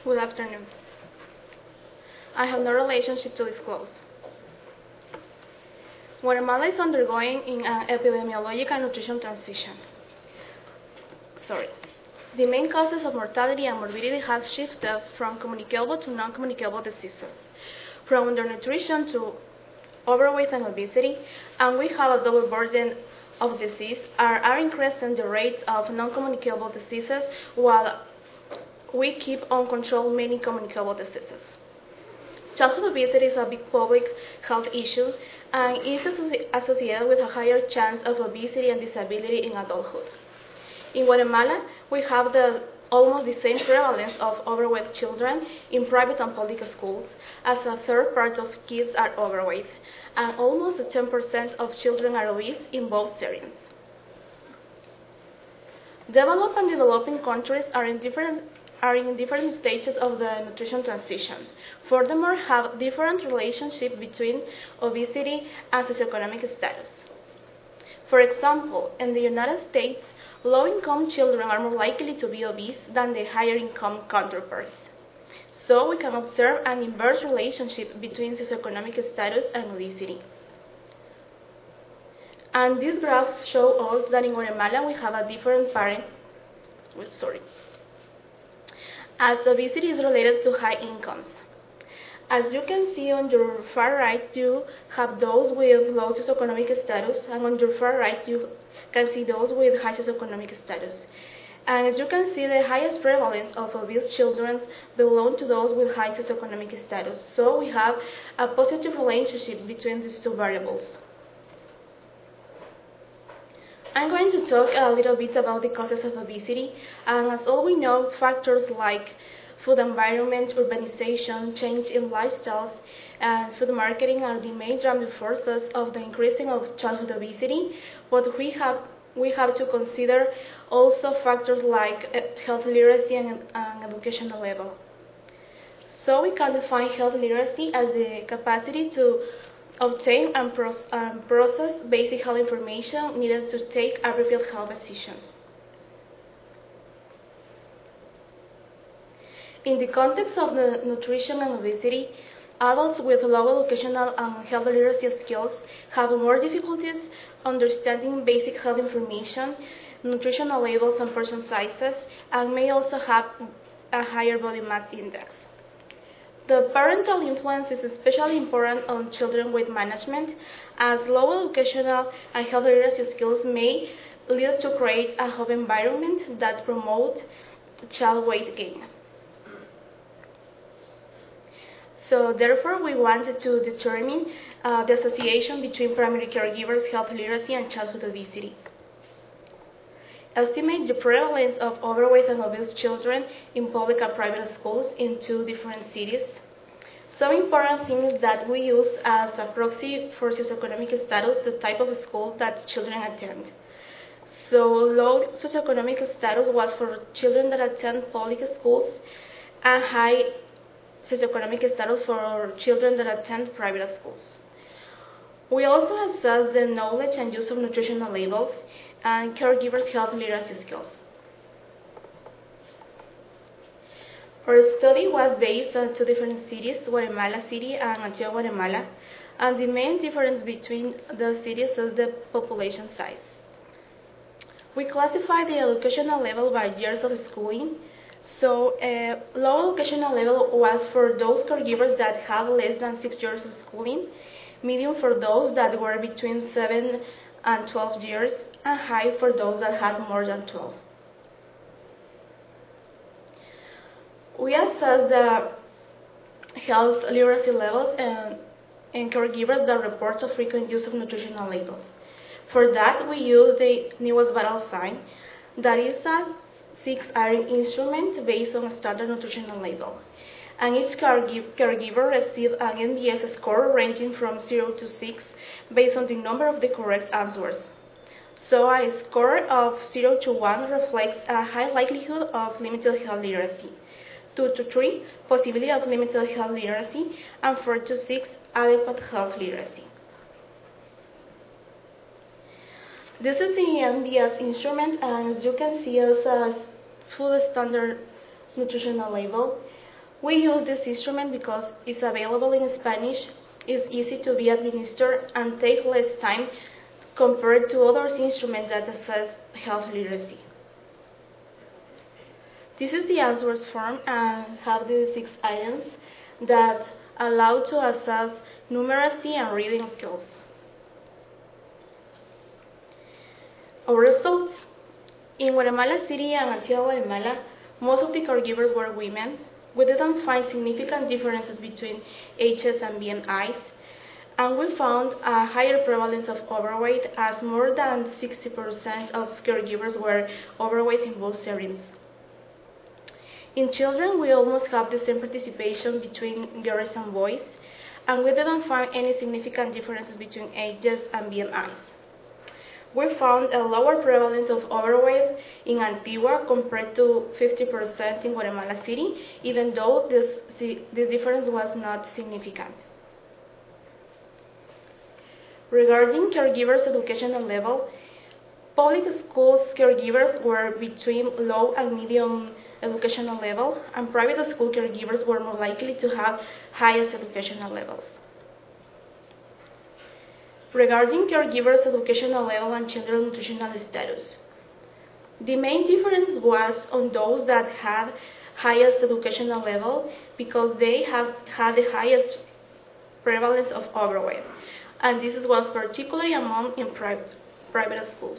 Good afternoon. I have no relationship to disclose. Guatemala is undergoing in an epidemiological nutrition transition. The main causes of mortality and morbidity have shifted from communicable to non-communicable diseases, from undernutrition to overweight and obesity, and we have a double burden of disease are increasing the rates of non-communicable diseases while we keep uncontrolled many communicable diseases. Childhood obesity is a big public health issue and is associated with a higher chance of obesity and disability in adulthood. In Guatemala, we have almost the same prevalence of overweight children in private and public schools, as a third part of kids are overweight, and almost 10% of children are obese in both settings. Developed and developing countries are in different stages of the nutrition transition. Furthermore, have different relationship between obesity and socioeconomic status. For example, in the United States, low-income children are more likely to be obese than their higher-income counterparts. So we can observe an inverse relationship between socioeconomic status and obesity. And these graphs show us that in Guatemala we have a different pattern. As obesity is related to high incomes. As you can see on your far right, you have those with low socioeconomic status, and on your far right, you can see those with high socioeconomic status. And as you can see, the highest prevalence of obese children belong to those with high socioeconomic status. So we have a positive relationship between these two variables. I'm going to talk a little bit about the causes of obesity, and as all we know, factors like food environment, urbanization, change in lifestyles, and food marketing are the main driving forces of the increasing of childhood obesity, but we have to consider also factors like health literacy and educational level. So we can define health literacy as the capacity to obtain and process basic health information needed to take appropriate health decisions. In the context of the nutrition and obesity, adults with low educational and health literacy skills have more difficulties understanding basic health information, nutritional labels and portion sizes, and may also have a higher body mass index. The parental influence is especially important on children weight management, as low educational and health literacy skills may lead to create a home environment that promotes child weight gain. So therefore, we wanted to determine the association between primary caregivers, health literacy, and childhood obesity. Estimate the prevalence of overweight and obese children in public and private schools in 2 different cities. Some important things that we use as a proxy for socioeconomic status, the type of school that children attend. So low socioeconomic status was for children that attend public schools, and high socioeconomic status for children that attend private schools. We also assess the knowledge and use of nutritional labels and caregivers' health literacy skills. Our study was based on 2 different cities, Guatemala City and Antigua Guatemala, and the main difference between the cities is the population size. We classify the educational level by years of schooling. So, low educational level was for those caregivers that have less than 6 years of schooling, medium for those that were between 7 and 12 years, and high for those that had more than 12. We assess the health literacy levels in caregivers that report a frequent use of nutritional labels. For that, we use the newest vital sign, that is a 6-iron instrument based on a standard nutritional label. And each caregiver receives an NBS score ranging from 0 to 6 based on the number of the correct answers. So a score of 0 to 1 reflects a high likelihood of limited health literacy, 2 to 3, possibility of limited health literacy, and 4 to 6, adequate health literacy. This is the NBS instrument, and as you can see, it's a full standard nutritional label. We use this instrument because it's available in Spanish, is easy to be administered, and takes less time compared to other instruments that assess health literacy. This is the answers form and have the 6 items that allow to assess numeracy and reading skills. Our results. In Guatemala City and Antigua, Guatemala, most of the caregivers were women. We didn't find significant differences between ages and BMIs, and we found a higher prevalence of overweight as more than 60% of caregivers were overweight in both settings. In children, we almost have the same participation between girls and boys, and we didn't find any significant differences between ages and BMIs. We found a lower prevalence of overweight in Antigua compared to 50% in Guatemala City, even though this difference was not significant. Regarding caregivers' educational level, public schools caregivers were between low and medium educational level, and private school caregivers were more likely to have highest educational levels. Regarding caregivers' educational level and children's nutritional status, the main difference was on those that had highest educational level because they have had the highest prevalence of overweight, and this was particularly among in private schools.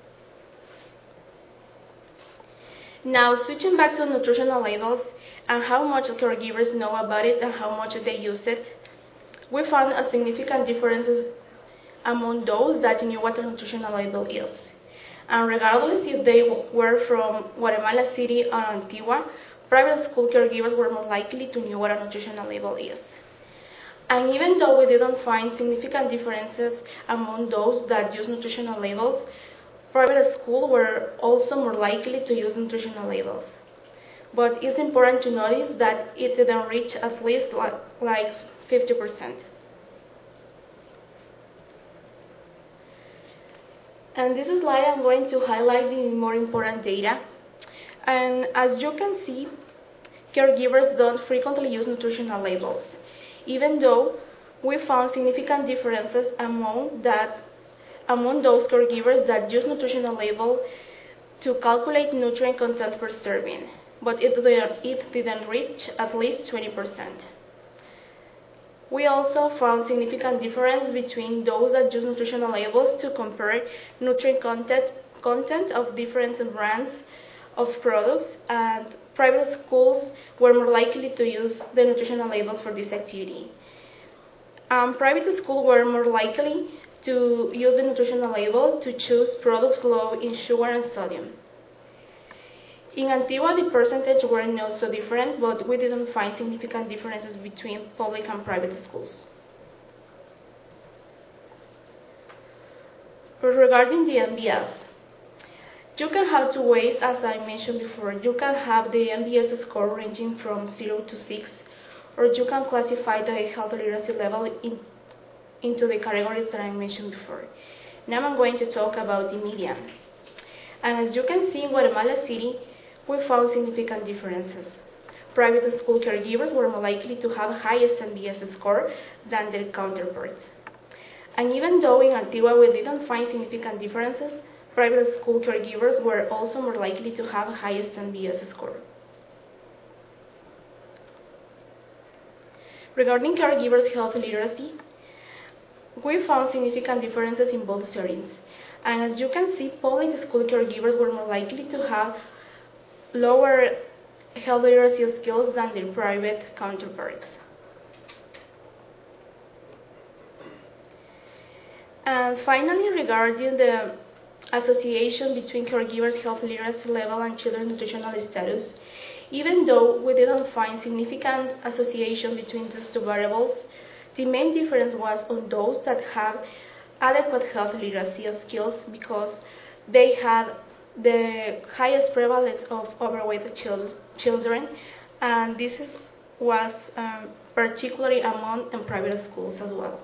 Now, switching back to nutritional labels and how much caregivers know about it and how much they use it, we found a significant differences among those that knew what a nutritional label is. And regardless if they were from Guatemala City or Antigua, private school caregivers were more likely to know what a nutritional label is. And even though we didn't find significant differences among those that use nutritional labels, private schools were also more likely to use nutritional labels. But it's important to notice that it didn't reach at least like 50%. And this slide I'm going to highlight the more important data. And as you can see, caregivers don't frequently use nutritional labels, even though we found significant differences among those caregivers that use nutritional label to calculate nutrient content per serving, but it didn't reach at least 20%. We also found significant difference between those that use nutritional labels to compare nutrient content of different brands of products, and private schools were more likely to use the nutritional labels for this activity. Private schools were more likely to use the nutritional label to choose products low in sugar and sodium. In Antigua, the percentages were not so different, but we didn't find significant differences between public and private schools. Regarding the MBS, you can have two ways, as I mentioned before. You can have the MBS score ranging from 0 to 6, or you can classify the health literacy level into the categories that I mentioned before. Now I'm going to talk about the median. And as you can see in Guatemala City, we found significant differences. Private school caregivers were more likely to have highest MBS score than their counterparts. And even though in Antigua we didn't find significant differences, private school caregivers were also more likely to have highest MBS score. Regarding caregivers' health literacy, we found significant differences in both settings. And as you can see, public school caregivers were more likely to have lower health literacy skills than their private counterparts. And finally, regarding the association between caregivers' health literacy level and children's nutritional status, even though we didn't find significant association between these two variables, the main difference was on those that have adequate health literacy skills because they had the highest prevalence of overweight children, and this was particularly among private schools as well.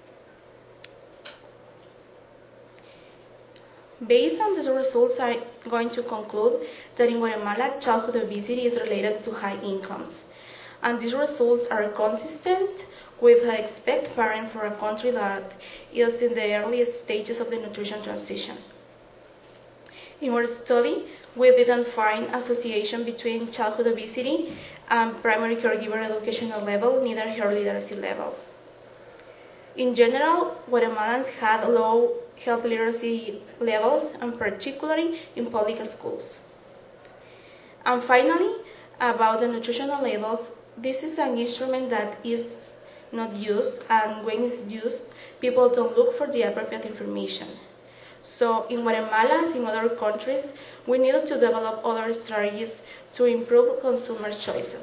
Based on these results, I'm going to conclude that in Guatemala, childhood obesity is related to high incomes. and these results are consistent with the expected parent for a country that is in the earliest stages of the nutrition transition. In our study, we didn't find association between childhood obesity and primary caregiver educational level, neither health literacy levels. In general, Guatemalans had low health literacy levels, and particularly in public schools. And finally, about the nutritional labels, this is an instrument that is not used, and when it's used, people don't look for the appropriate information. So in Guatemala, as in other countries, we need to develop other strategies to improve consumers' choices.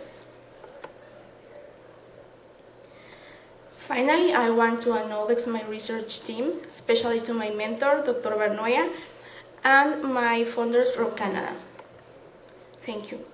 Finally, I want to acknowledge my research team, especially to my mentor, Dr. Bernoya, and my funders from Canada. Thank you.